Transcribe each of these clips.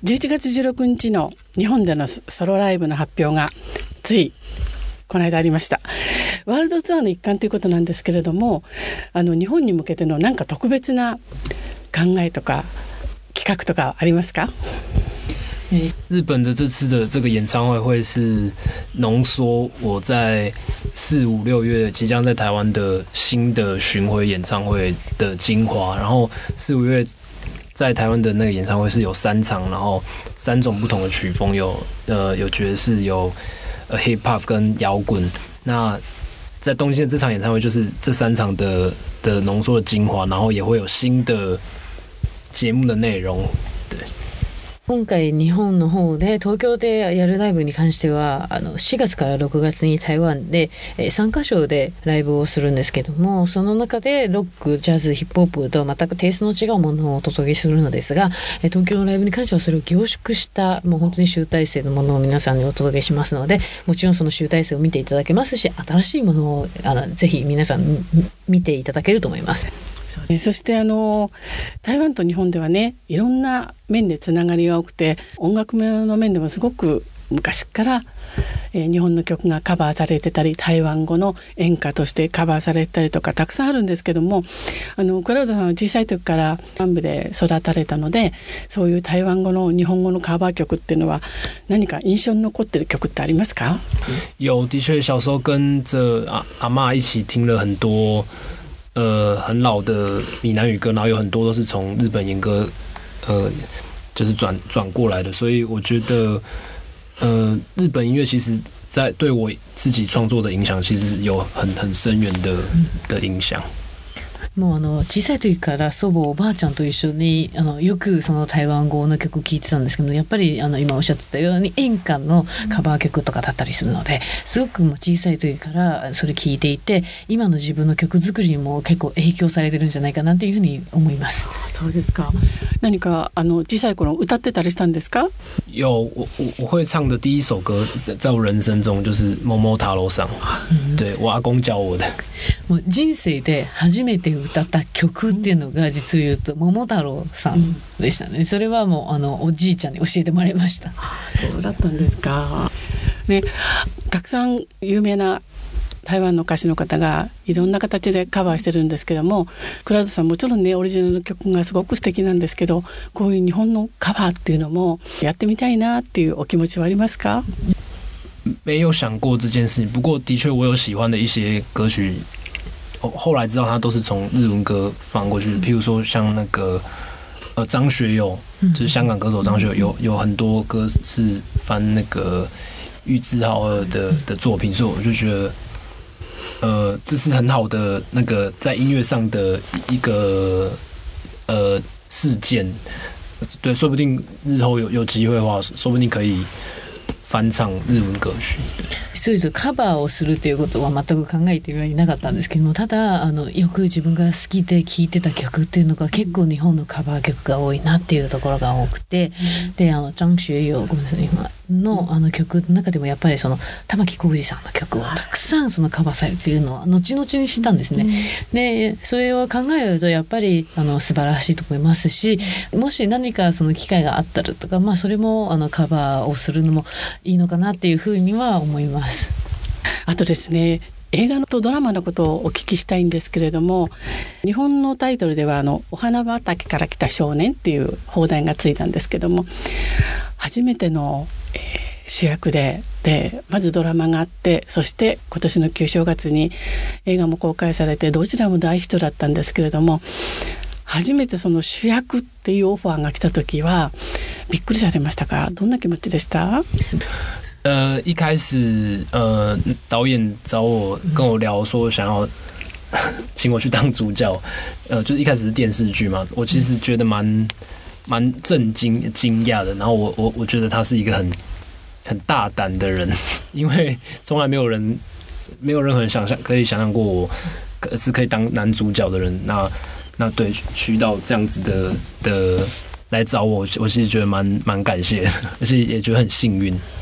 11月16日の日本でのソロライブの発表がついこの間ありました。ワールドツアーの一環ということなんですけれども、日本に向けてのなんか特別な考えとか企画とかありますか？ 日本的这次的这个演唱会会是浓缩我在4、5、6月即将在台湾的新的巡回演唱会的精华。然后4、5月在台湾的那个演唱会是有3场，然后3种不同的曲风，有爵士，有hip hop 跟摇滚。那在东京的这场演唱会就是这3场的浓缩的精华，然后也会有新的节目的内容。对。 今回日本の方で東京でやるライブに関しては4月から6月に台湾で3カ所でライブをするんですけども、その中でロック、ジャズ、ヒップホップと全くテイストの違うものをお届けするのですが、東京のライブに関してはそれを凝縮したもう本当に集大成のものを皆さんにお届けしますので、もちろんその集大成を見ていただけますし、新しいものをぜひ皆さん見ていただけると思います。 そして台湾と日本ではね、いろんな面でつながりが多くて、音楽の面でもすごく昔から、日本の曲がカバーされてたり、台湾語の演歌としてカバーされてたりとかたくさんあるんですけども、クラウドさんは小さい時から南部で育たれたので、そういう台湾語の日本語のカバー曲っていうのは何か印象に残ってる曲ってありますか？ 有，的确小时候跟着阿嬷一起听了很多很老的闽南语歌，然后有很多都是从日本演歌就是转过来的，所以我觉得日本音乐其实在对我自己创作的影响其实有很深远的影响。 もう小さい時から祖母おばあちゃんと一緒によくその台湾語の曲を聴いてたんですけど、やっぱり今おっしゃってたように演歌のカバー曲とかだったりするので、すごくもう小さい時からそれ聴いていて、今の自分の曲作りにも結構影響されてるんじゃないかなというふうに思います。 そうですか。何か小さい頃歌ってたりしたんですか？ 有，我会唱的第一首歌在我人生中就是《桃太郎さん》，对，我阿公教我的。 もう人生で初めて歌った曲っていうのが実を言うと桃太郎さんでしたね。それはもうおじいちゃんに教えてもらいました。 そうだったんですか。ね、たくさん有名な台湾の歌手の方がいろんな形でカバーしてるんですけども、クラウドさんもちろんねオリジナルの曲がすごく素敵なんですけど、こういう日本のカバーっていうのもやってみたいなっていうお気持ちはありますか？ 没有想过这件事情，不过的确我有喜欢的一些歌曲，后来知道它都是从日文歌放过去，譬如说像那个张学友，就是香港歌手张学友，有很多歌是翻那个玉置浩二的作品，所以我就觉得这是很好的那个在音乐上的一个事件。对，说不定日后有机会的话，说不定可以翻唱日文歌曲。 一人カバーをするということは全く考えてはいなかったんですけども、ただよく自分が好きで聴いてた曲っていうのが結構日本のカバー曲が多いなっていうところが多くて、で張学友ごめんなさい今の曲の中でもやっぱりその玉置浩二さんの曲をたくさんそのカバーされているのは後々に知ったんですね。でそれを考えるとやっぱり素晴らしいと思いますし、もし何かその機会があったらとか、それもカバーをするのもいいのかなっていうふうには思います。 あとですね、映画とドラマのことをお聞きしたいんですけれども、日本のタイトルではお花畑から来た少年っていう放題がついたんですけども、初めての、主役でまずドラマがあって、そして今年の旧正月に映画も公開されて、どちらも大ヒットだったんですけれども、初めてその主役っていうオファーが来た時はびっくりされましたか？どんな気持ちでした？ 一开始导演找我跟我聊说想要请我去当主角，就是一开始是电视剧嘛，我其实觉得蛮震惊惊讶的，然后我觉得他是一个很大胆的人，因为从来没有任何人可以想象过我是可以当男主角的人，那对去到这样子的来找我其实觉得蛮感谢的，而且也觉得很幸运。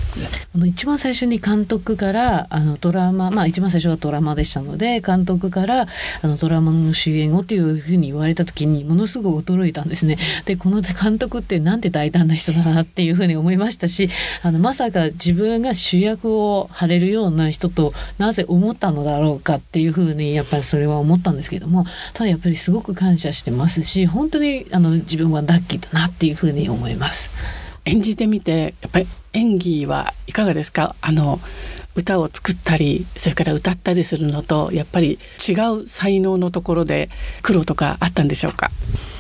一番最初に監督からドラマ、一番最初はドラマでしたので、監督からドラマの主演をというふうに言われた時にものすごく驚いたんですね。でこの監督ってなんて大胆な人だなっていうふうに思いましたし、まさか自分が主役を張れるような人となぜ思ったのだろうかっていうふうにやっぱりそれは思ったんですけども、ただやっぱりすごく感謝してますし、本当に自分はラッキーだなっていうふうに思います。 演じてみてやっぱり演技はいかがですか？歌を作ったりそれから歌ったりするのとやっぱり違う才能のところで苦労とかあったんでしょうか？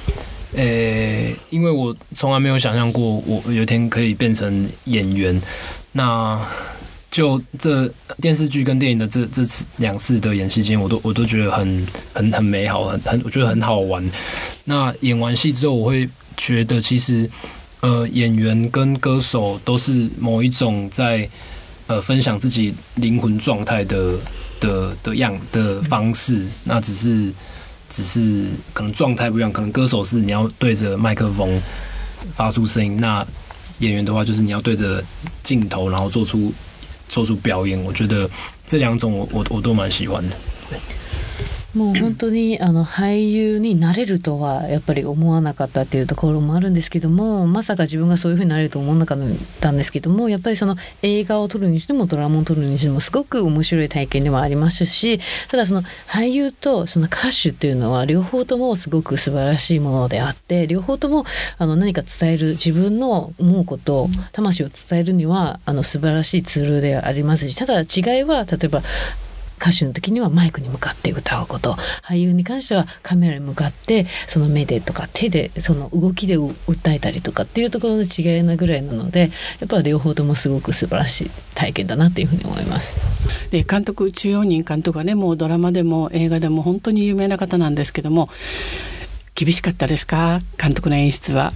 因为我从来没有想象过我有一天可以变成演员，那就这电视剧跟电影的这两次的演戏经验，我都觉得很美好，我觉得很好玩。那演完戏之后，我会觉得其实演员跟歌手都是某一种在分享自己灵魂状态的方式，那只是可能状态不一样，可能歌手是你要对着麦克风发出声音，那演员的话就是你要对着镜头，然后做出表演。我觉得这两种我都蛮喜欢的。 もう本当に俳優になれるとはやっぱり思わなかったっていうところもあるんですけども、まさか自分がそういうふうになれると思わなかったんですけども、やっぱりその映画を撮るにしてもドラマを撮るにしてもすごく面白い体験でもありますし、ただその俳優とその歌手っていうのは両方ともすごく素晴らしいものであって、両方とも何か伝える、自分の思うこと魂を伝えるには素晴らしいツールでありますし、ただ違いは例えば歌手の時にはマイクに向かって歌うこと、俳優に関してはカメラに向かってその目でとか手でその動きで訴えたりとかっていうところの違いなぐらいなので、やっぱり両方ともすごく素晴らしい体験だなというふうに思います。 で監督、中央人監督はね、もうドラマでも映画でも本当に有名な方なんですけども、厳しかったですか？監督の演出は。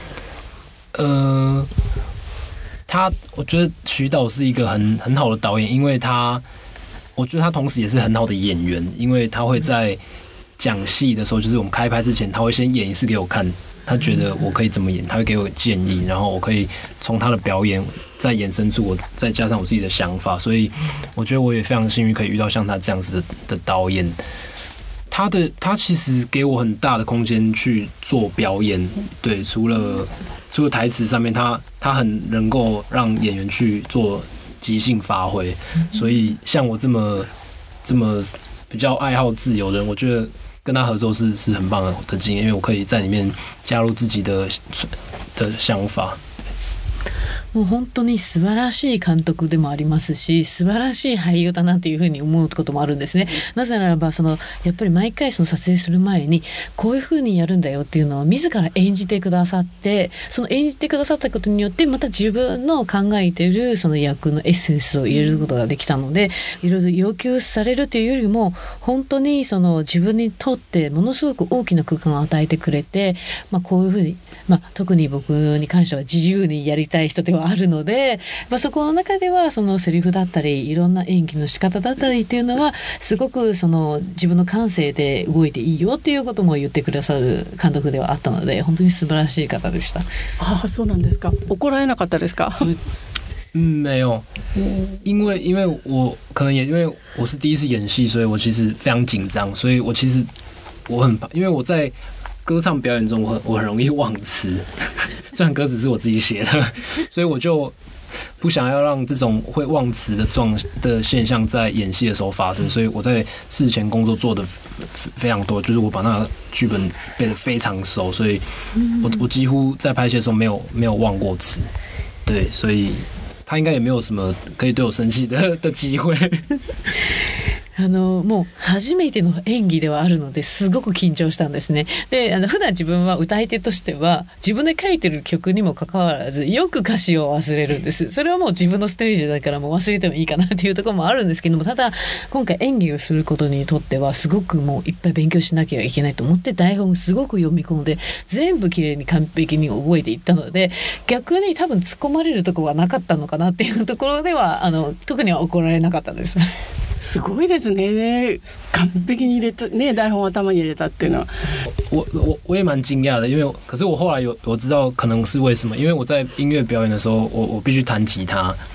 我觉得徐导是一个很好的导演，因为我觉得他同时也是很好的演员，因为他会在讲戏的时候，就是我们开拍之前，他会先演一次给我看，他觉得我可以怎么演，他会给我建议，然后我可以从他的表演再衍生出我再加上我自己的想法，所以我觉得我也非常幸运可以遇到像他这样子的导演。他其实给我很大的空间去做表演，对，除了台词上面，他很能够让演员去做即兴发挥，所以像我这么比较爱好自由的人，我觉得跟他合作是很棒的经验，因为我可以在里面加入自己的想法。 もう本当に素晴らしい監督でもありますし、素晴らしい俳優だなっていうふうに思うこともあるんですね。なぜならばやっぱり毎回撮影する前にこういうふうにやるんだよっていうのを自ら演じてくださって、その演じてくださったことによってまた自分の考えているその役のエッセンスを入れることができたので、いろいろ要求されるというよりも本当に自分にとってものすごく大きな空間を与えてくれて、こういうふうに、特に僕に関しては自由にやりたい人ではあるので、そこの中ではそのセリフだったりいろんな演技の仕方だったりっていうのはすごく自分の感性で動いていいよっていうことも言ってくださる監督ではあったので、本当に素晴らしい方でした。 ああ、そうなんですか。怒られなかったですか？ 没有，因为我可能也因为我是第一次演戏，所以我其实非常紧张，所以我其实我很怕，因为我在歌唱表演中我很容易忘词，虽然歌词是我自己写的，所以我就不想要让这种会忘词的现象在演戏的时候发生，所以我在事前工作做的非常多，就是我把那个剧本背得非常熟，所以我几乎在拍戏的时候没有忘过词，对，所以他应该也没有什么可以对我生气的机会。 もう初めての演技ではあるのですごく緊張したんですね。で普段自分は歌い手としては自分で書いてる曲にもかかわらずよく歌詞を忘れるんです。それはもう自分のステージだからもう忘れてもいいかなっていうところもあるんですけども、ただ今回演技をすることにとってはすごくもういっぱい勉強しなきゃいけないと思って台本すごく読み込んで全部きれいに完璧に覚えていったので、逆に多分突っ込まれるところはなかったのかなっていうところでは特には怒られなかったです。 すごいですね。完璧に入れたね、台本を頭に入れたっていうのは。 我也蛮惊讶的，因为可是我后来我知道可能是为什么，因为我在音乐表演的时候，我必须弹吉他，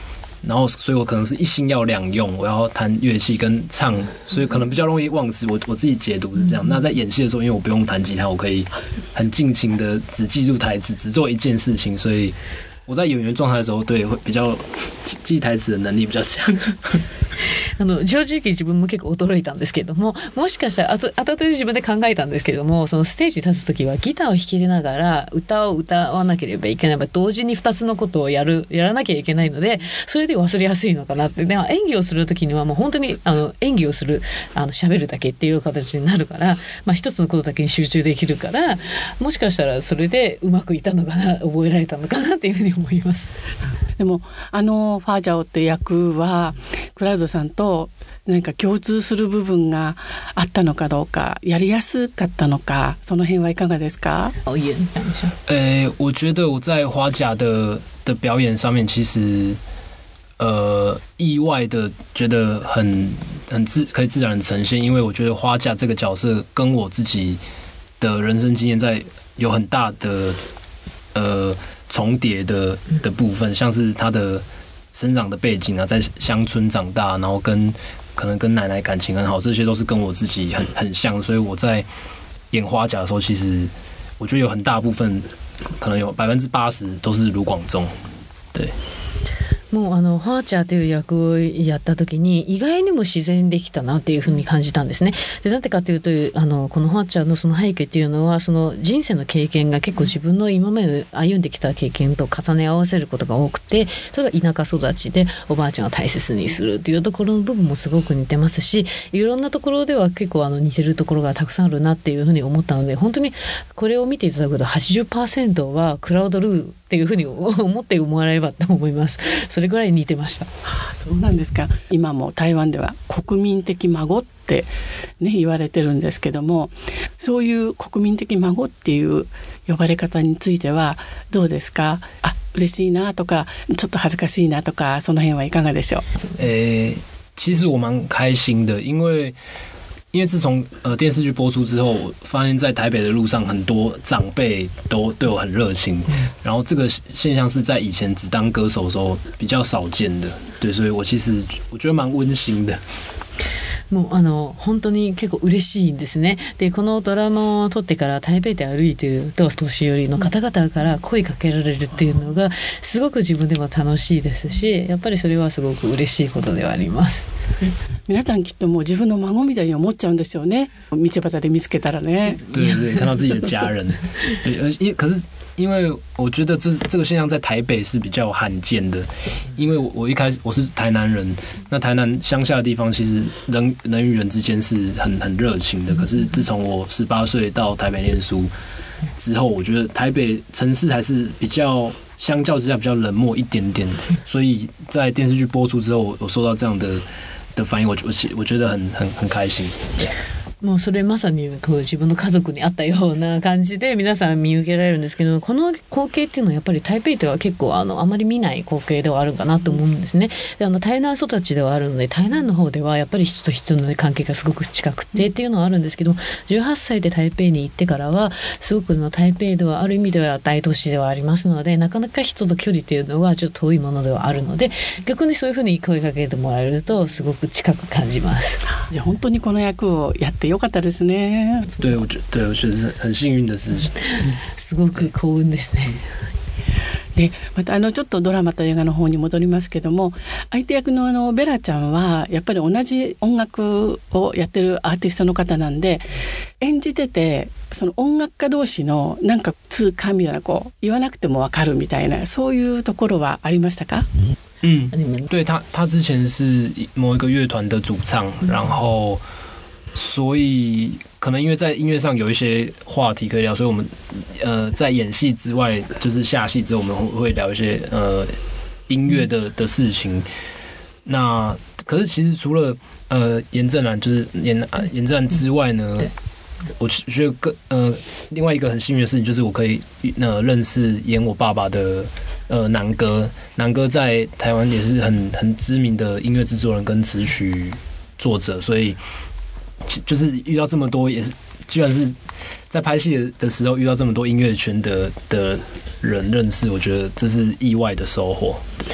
然后所以我可能是一心要两用，我要弹乐器跟唱，所以可能比较容易忘词。我自己解读是这样。那在演戏的时候，因为我不用弹吉他，我可以很尽情的只记住台词，只做一件事情，所以我在演员状态的时候，对会比较记台詞的能力比較強。 正直自分も結構驚いたんですけども、もしかしたら後々で自分で考えたんですけども、そのステージに立つ時はギターを弾きながら歌を歌わなければいけない、同時に2つのことをやらなきゃいけないので、それで忘れやすいのかなって。でも演技をする時にはもう本当に演技をする喋るだけっていう形になるから、一つのことだけに集中できるから、もしかしたらそれでうまくいったのかな、覚えられたのかなっていうふうに思います。 でもファージャオって役はクラウドさんと何か共通する部分があったのかどうか、やりやすかったのか、その辺はいかがですか？ 我觉得我在花甲的表演上面，其实意外的觉得可以自然的呈现，因为我觉得花甲这个角色跟我自己的人生经验有很大的重叠的部分，像是他的生长的背景啊，在乡村长大，然后可能跟奶奶感情很好，这些都是跟我自己很像，所以我在演花甲的时候，其实我觉得有很大部分，可能有80%都是卢广仲，对。 もうファーチャーという役をやった時に意外にも自然できたなっていうふうに感じたんですね。でなんでかというとこのファーチャーのその背景っていうのは、その人生の経験が結構自分の今まで歩んできた経験と重ね合わせることが多くて、例えば田舎育ちでおばあちゃんを大切にするっていうところの部分もすごく似てますし、いろんなところでは結構似てるところがたくさんあるなっていうふうに思ったので、本当にこれを見ていただくと 80% はクラウドルーっていうふうに思ってもらえればと思います。それぐらい似てました。 そうなんですか。今も台湾では国民的孫ってね言われてるんですけども、そういう国民的孫っていう呼ばれ方についてはどうですか？嬉しいなとかちょっと恥ずかしいなとか、その辺はいかがでしょう？ 其实我蛮开心的，因为自从电视剧播出之后，我发现在台北的路上很多长辈都对我很热情，然后这个现象是在以前只当歌手的时候比较少见的，对，所以我觉得蛮温馨的。 もう本当に結構嬉しいんですね。でこのドラマを撮ってから台北で歩いていると年寄りの方々から声かけられるっていうのがすごく自分でも楽しいですし、やっぱりそれはすごく嬉しいことではあります。 皆さんきっともう自分の孫みたいに思っちゃうんですよね。道端で見つけたらね。 对对，看到自己的家人。对，可是因为我觉得这个现象在台北是比较罕见的，因为我一开始我是台南人，那台南乡下的地方其实人与人之间是很热情的。可是自从我18岁到台北念书之后，我觉得台北城市还是比较相较之下比较冷漠一点点，所以在电视剧播出之后，我收到这样的反应，我觉得很开心。 もうそれまさにこう自分の家族にあったような感じで皆さん見受けられるんですけど、この光景っていうのはやっぱり台北では結構あまり見ない光景ではあるかなと思うんですね。で台南育ちではあるので、台南の方ではやっぱり人と人の関係がすごく近くてっていうのはあるんですけど、18歳で台北に行ってからはすごく台北ではある意味では大都市ではありますので、なかなか人と距離っていうのはちょっと遠いものではあるので、逆にそういうふうに声かけてもらえるとすごく近く感じます。 じゃあ本当にこの役をやってよかったですね。 对，我觉得是很幸运的事情。 すごく幸運ですね。 でまたちょっとドラマと映画の方に戻りますけども、相手役のベラちゃんはやっぱり同じ音楽をやってるアーティストの方なんで、演じててその音楽家同士のなんか通過みたいな、言わなくても分かるみたいな、そういうところはありましたか？ 对，他之前是某一个乐团的主唱，然后所以可能因为在音乐上有一些话题可以聊，所以我们在演戏之外，就是下戏之后，我们会聊一些音乐的事情。那可是其实除了严正然就是严正然之外呢，我觉得另外一个很幸运的事情就是我可以认识演我爸爸的南哥在台湾也是很知名的音乐制作人跟词曲作者，所以就是遇到这么多，也是居然是在拍戏的时候遇到这么多音乐圈的人认识，我觉得这是意外的收获。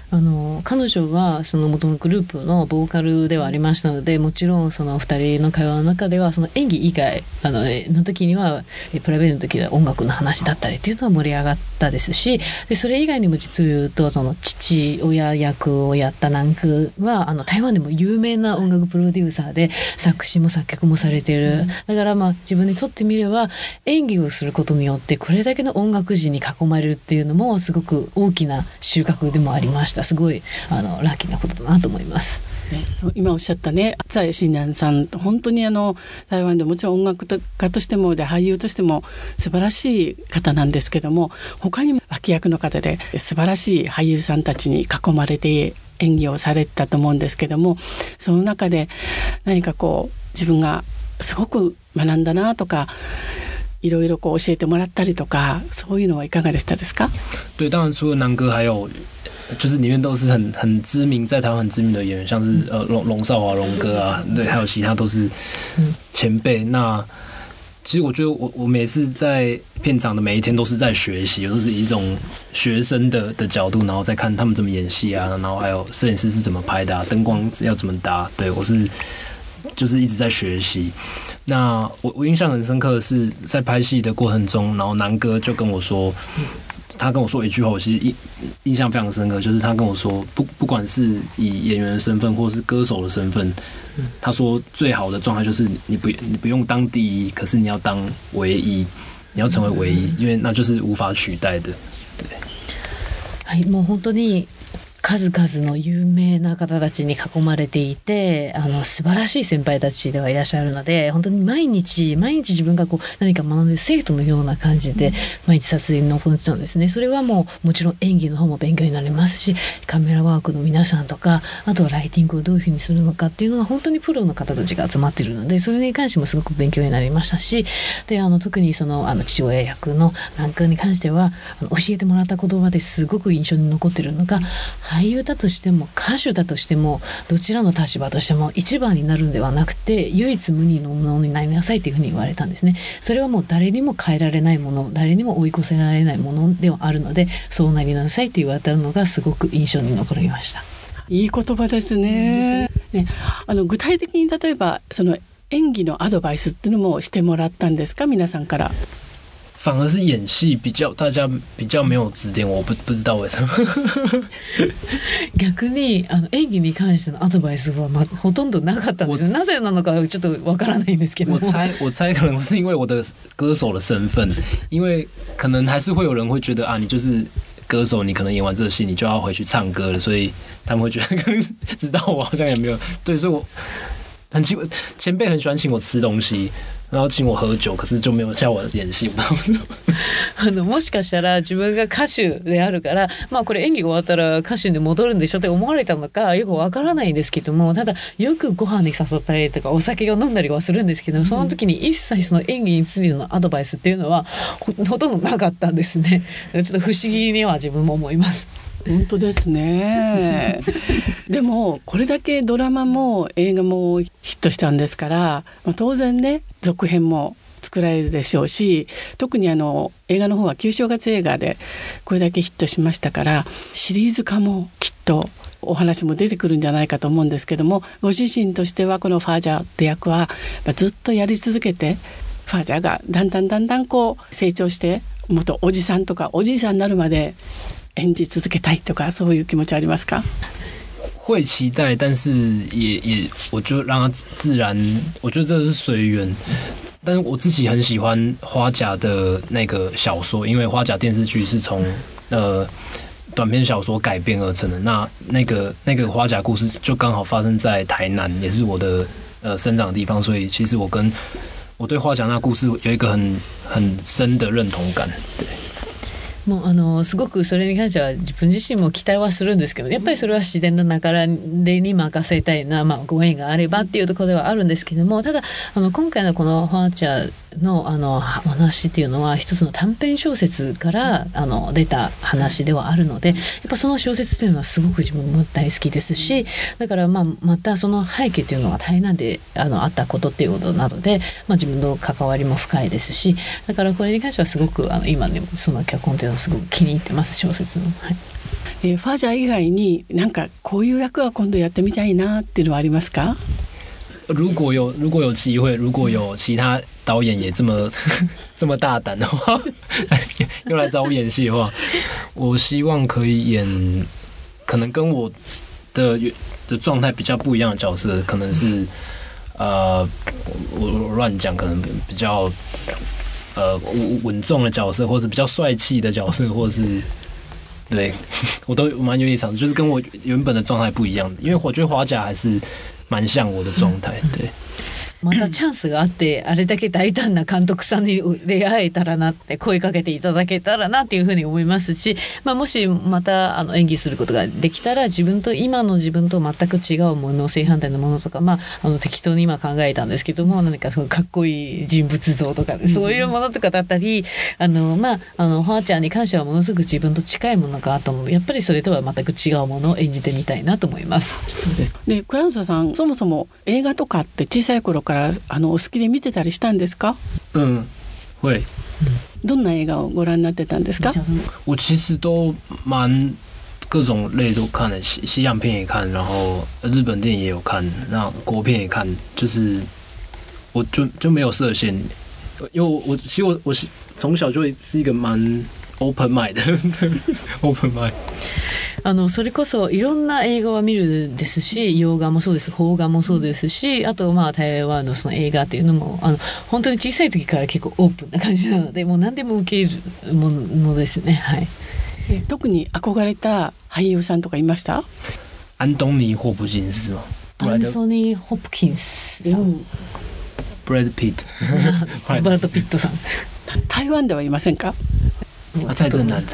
彼女はその元のグループのボーカルではありましたので、もちろんその2人の会話の中ではその演技以外の時にはプライベートの時では音楽の話だったりっていうのは盛り上がったですし、でそれ以外にも実を言うとその父親役をやった南空は台湾でも有名な音楽プロデューサーで作詞も作曲もされている。だから自分にとってみれば演技をすることによってこれだけの音楽人に囲まれるっていうのもすごく大きな収穫でもありました。すごいラッキーなことだなと思います。 今おっしゃったね、蔡新南さん、本当に台湾でもちろん音楽家としてもで俳優としても素晴らしい方なんですけども、他にも脇役の方で素晴らしい俳優さんたちに囲まれて演技をされてたと思うんですけども、その中で何か自分がすごく学んだなとかいろいろ教えてもらったりとか、そういうのはいかがでしたですか？ 对，当然除了南哥还有就是里面都是很知名，在台湾很知名的演员，像是龙少华龙哥啊，对，还有其他都是前辈。那其实我觉得我每次在片场的每一天都是在学习，都是以一种学生的角度，然后再看他们怎么演戏啊，然后还有摄影师是怎么拍的啊，灯光要怎么搭，对，我是就是一直在学习。那我印象很深刻的是在拍戏的过程中，然后南哥就跟我说。他跟我说一句话，我其实印象非常深刻，就是他跟我说，不管是以演员的身份或是歌手的身份，他说最好的状态就是你不用当第一，可是你要当唯一，你要成为唯一，因为那就是无法取代的。对， はい、もう本当に数々の有名な方たちに囲まれていて、素晴らしい先輩たちではいらっしゃるので、本当に毎日自分が何か学んで生徒のような感じで毎日撮影に臨んでたんですね。それはもちろん演技の方も勉強になりますし、カメラワークの皆さんとか、あとはライティングをどういうふうにするのかっていうのは本当にプロの方たちが集まっているので、それに関してもすごく勉強になりましたし、で特にその父親役の南君に関しては教えてもらった言葉ですごく印象に残っているのが、俳優だとしても歌手だとしてもどちらの立場としても一番になるんではなくて、唯一無二のものになりなさいというふうに言われたんですね。それはもう誰にも変えられないもの、誰にも追い越せられないものではあるので、そうなりなさいと言われたのがすごく印象に残りました。 いい言葉ですね。具体的に例えばその演技のアドバイスっていうのもしてもらったんですか、皆さんから？ 反而是演戏大家比较没有指点我，不知道为什么。 逆に演技に関してのアドバイスはほとんどなかったんですよ。なぜなのかちょっとわからないんですけども。 我猜可能是因为我的歌手的身份，因为可能还是会有人会觉得啊，你就是歌手，你可能演完这个戏你就要回去唱歌了，所以他们会觉得可能知道我好像也没有对，所以我前辈很喜欢请我吃东西。然後請我喝酒，可是就沒有叫我演戲。 もしかしたら自分が歌手であるから、これ演技が終わったら歌手に戻るんでしょって思われたのかよくわからないんですけども、ただよくご飯に誘ったりとかお酒を飲んだりはするんですけど、その時に一切その演技についてのアドバイスっていうのはほとんどなかったんですね。ちょっと不思議には自分も思います。 本当ですね。でもこれだけドラマも映画もヒットしたんですから、当然ね続編も作られるでしょうし、特に映画の方は旧正月映画でこれだけヒットしましたから、シリーズ化もきっとお話も出てくるんじゃないかと思うんですけども、ご自身としてはこのファージャーって役はずっとやり続けて、ファージャーがだんだん成長して元おじさんとかおじいさんになるまで演じ続けたいとか、そういう気持ちありますか？ 会期待，但是也我就让它自然，我觉得这是随缘。但是我自己很喜欢花甲的那个小说，因为花甲电视剧是从短篇小说改编而成的。那个花甲故事就刚好发生在台南，也是我的生长的地方，所以其实我对花甲那故事有一个很深的认同感。对。 もうすごくそれに関しては自分自身も期待はするんですけど、やっぱりそれは自然な流れに任せたいな、ご縁があればっていうところではあるんですけども、ただ今回のこのファーチャーのお話っていうのは一つの短編小説から出た話ではあるので、やっぱその小説っていうのはすごく自分も大好きですし、だからまたその背景っていうのが台南であったことっていうことなので、自分の関わりも深いですし、だからこれに関してはすごく今でもその脚本っていうのはすごく気に入ってます、小説の。はい。 ファジャ以外になんかこういう役は今度やってみたいなっていうのはありますか？ 如果有机会，如果有其他导演也这么这么大胆的话，又来找我演戏的话，我希望可以演可能跟我的状态比较不一样的角色，可能是我乱讲，可能比较稳重的角色，或者比较帅气的角色，或者是对我都蛮愿意尝试，就是跟我原本的状态不一样的，因为我觉得花甲还是蛮像我的状态，对。 またチャンスがあってあれだけ大胆な監督さんに出会えたらなって声かけていただけたらなっていうふうに思いますし、もしまた演技することができたら今の自分と全く違うもの正反対のものとか、適当に今考えたんですけども何かかっこいい人物像とか、そういうものとかだったりファーちゃんに関してはものすごく自分と近いものがあったのでやっぱりそれとは全く違うものを演じてみたいなと思います。 そうです。で倉本さんそもそも映画とかって小さい頃からお好きで見てたりしたんですか？ 会。 どんな映画をご覧になってたんですか？ 我其实都蛮各种类都看的，西洋片也看，然后日本电影也有看，那国片也看，就是我就没有设限，因为其实我从小就是一个蛮 open mind 的open mind。 それこそいろんな映画は見るですし洋画もそうです邦画もそうですしあと台湾のその映画っていうのも本当に小さい時から結構オープンな感じなのでもう何でも受けるものですね。はい。 特に憧れた俳優さんとかいました？ 安東尼·霍普金斯吗？ アンソニー・ホプキンスさん。 ブラッド・ピット。 ブラッド・ピットさん。 台湾ではいませんか？ 蔡正南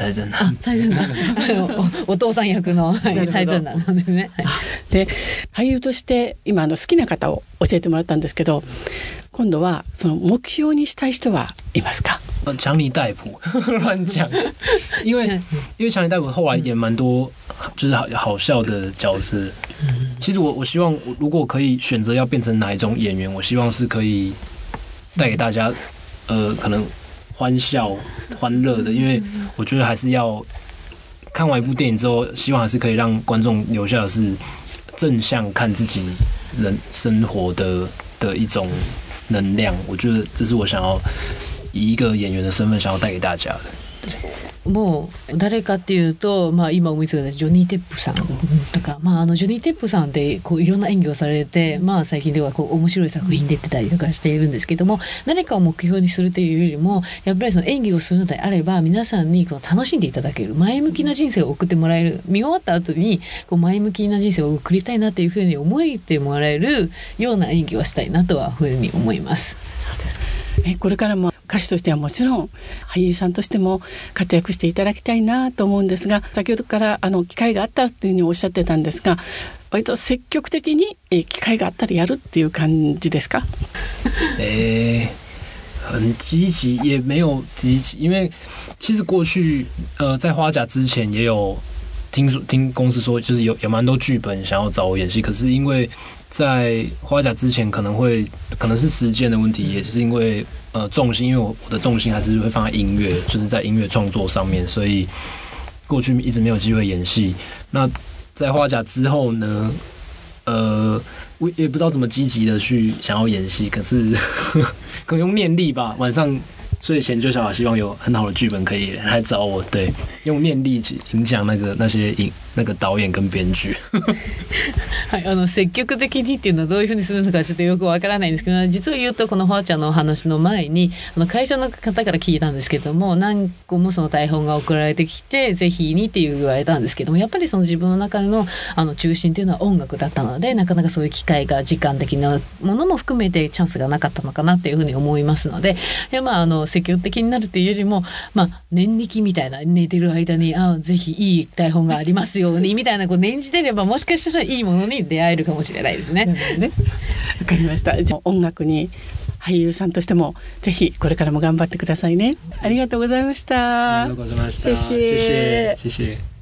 お父さん役の蔡正南なんですね。 で俳優として今好きな方を教えてもらったんですけど今度はその目標にしたい人はいますか？ 强尼戴普乱讲，因为强尼戴普后来演蛮多就是好笑的角色。其实我希望如果可以选择要变成哪一种演员，我希望是可以带给大家可能欢笑欢乐的，因为我觉得还是要看完一部电影之后，希望还是可以让观众留下的是正向看自己人生活的一种能量。我觉得这是我想要以一个演员的身份想要带给大家的。 もう誰かっていうと、今思いついたジョニー・テップさんとか、ジョニー・テップさんっていろんな演技をされて、最近では面白い作品出てたりとかしているんですけども何かを目標にするというよりもやっぱりその演技をするのであれば皆さんに楽しんでいただける前向きな人生を送ってもらえる見終わった後に前向きな人生を送りたいなというふうに思ってもらえるような演技をしたいなとはふうに思います。 そうですか。これからも歌手としてはもちろん俳優さんとしても活躍していただきたいなと思うんですが先ほどから機会があったらというふうにおっしゃってたんですが割と積極的に機会があったらやるっていう感じですか？ 很积极也没有积极，因为其实过去在花甲之前也有听公司说就是有蛮多剧本想要找我演戏，可是因为在花甲之前可能是时间的问题，也是因为重心，因为我的重心还是会放在音乐，就是在音乐创作上面，所以过去一直没有机会演戏。那在花甲之后呢，我也不知道怎么积极的去想要演戏，可是可能用念力吧，晚上睡前就想希望有很好的剧本可以来找我，对，用念力影响那个导演跟編劇はい、積極的にっていうのはどういうふうにするのかちょっとよくわからないんですけど実を言うとこのファーちゃんの話の前に会社の方から聞いたんですけども何個もその台本が送られてきてぜひにって言われたんですけどもやっぱりその自分の中の中心っていうのは音楽だったのでなかなかそういう機会が時間的なものも含めてチャンスがなかったのかなっていうふうに思いますので積極的になるというよりも念力みたいな寝てる間にぜひいい台本がありますようにみたいな念じてればもしかしたらいいものに出会えるかもしれないですね。 わかりました。じゃあ音楽に俳優さんとしてもぜひこれからも頑張ってくださいね。ありがとうございました。 ありがとうございました。謝謝。